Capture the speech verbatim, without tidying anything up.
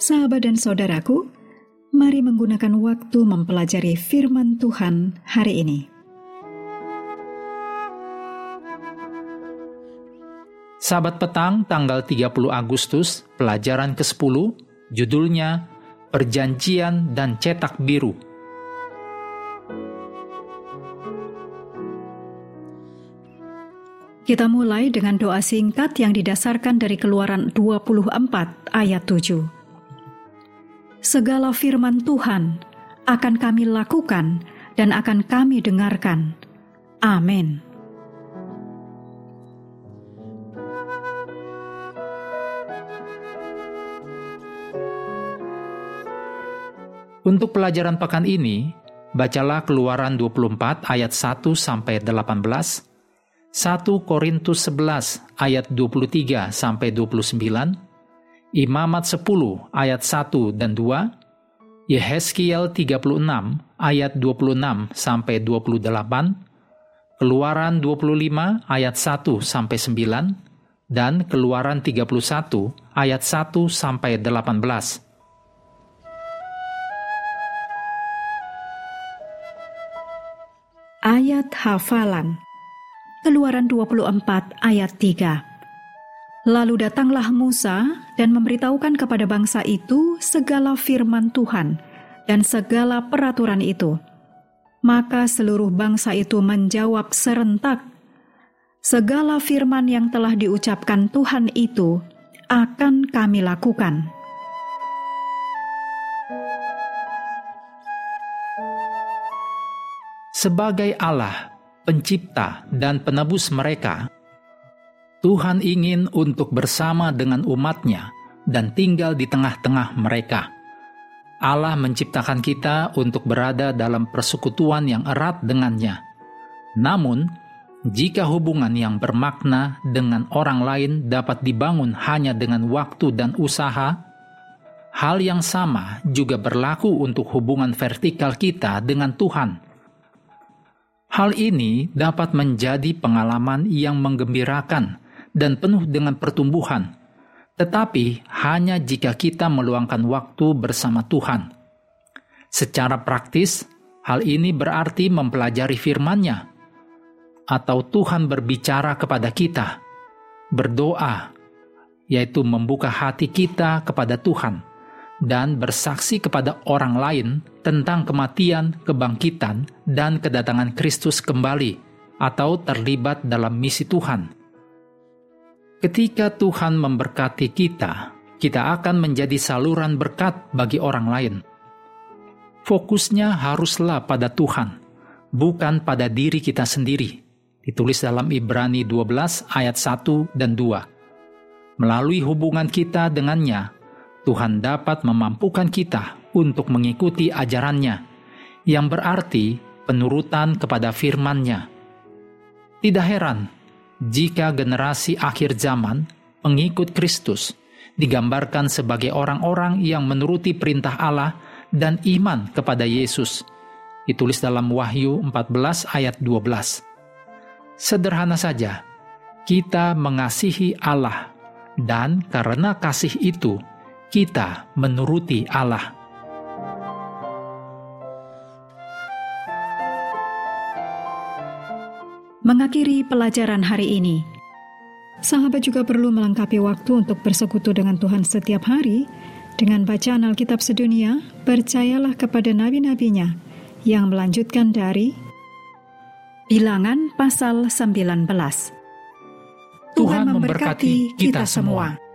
Sahabat dan saudaraku, mari menggunakan waktu mempelajari firman Tuhan hari ini. Sahabat petang tanggal tiga puluh Agustus, pelajaran kesepuluh, judulnya Perjanjian dan Cetak Biru. Kita mulai dengan doa singkat yang didasarkan dari Keluaran dua puluh empat ayat tujuh. Segala firman Tuhan akan kami lakukan dan akan kami dengarkan. Amin. Untuk pelajaran pekan ini, bacalah Keluaran dua puluh empat ayat satu sampai delapan belas, satu Korintus sebelas ayat dua puluh tiga sampai dua puluh sembilan, Imamat sepuluh ayat satu dan dua, Yehezkiel tiga puluh enam ayat dua puluh enam sampai dua puluh delapan, Keluaran dua puluh lima ayat satu sampai sembilan, dan Keluaran tiga puluh satu ayat satu sampai delapan belas. Ayat hafalan. Keluaran dua puluh empat ayat tiga. Lalu datanglah Musa dan memberitahukan kepada bangsa itu segala firman Tuhan dan segala peraturan itu. Maka seluruh bangsa itu menjawab serentak, segala firman yang telah diucapkan Tuhan itu akan kami lakukan. Sebagai Allah, pencipta dan penebus mereka, Tuhan ingin untuk bersama dengan umat-Nya dan tinggal di tengah-tengah mereka. Allah menciptakan kita untuk berada dalam persekutuan yang erat dengannya. Namun, jika hubungan yang bermakna dengan orang lain dapat dibangun hanya dengan waktu dan usaha, hal yang sama juga berlaku untuk hubungan vertikal kita dengan Tuhan. Hal ini dapat menjadi pengalaman yang menggembirakan dan penuh dengan pertumbuhan, tetapi hanya jika kita meluangkan waktu bersama Tuhan. Secara praktis, hal ini berarti mempelajari firman-Nya, atau Tuhan berbicara kepada kita, berdoa, yaitu membuka hati kita kepada Tuhan, dan bersaksi kepada orang lain tentang kematian, kebangkitan, dan kedatangan Kristus kembali, atau terlibat dalam misi Tuhan. Ketika Tuhan memberkati kita, kita akan menjadi saluran berkat bagi orang lain. Fokusnya haruslah pada Tuhan, bukan pada diri kita sendiri. Ditulis dalam Ibrani dua belas ayat satu dan dua. Melalui hubungan kita dengannya, Tuhan dapat memampukan kita untuk mengikuti ajarannya, yang berarti penurutan kepada firman-Nya. Tidak heran jika generasi akhir zaman, pengikut Kristus, digambarkan sebagai orang-orang yang menuruti perintah Allah dan iman kepada Yesus. Ditulis dalam Wahyu empat belas ayat dua belas. Sederhana saja, kita mengasihi Allah, dan karena kasih itu, kita menuruti Allah. Mengakhiri pelajaran hari ini, sahabat juga perlu melengkapi waktu untuk bersekutu dengan Tuhan setiap hari dengan bacaan Alkitab sedunia. Percayalah kepada nabi-nabinya yang melanjutkan dari Bilangan pasal sembilan belas. Tuhan memberkati kita semua.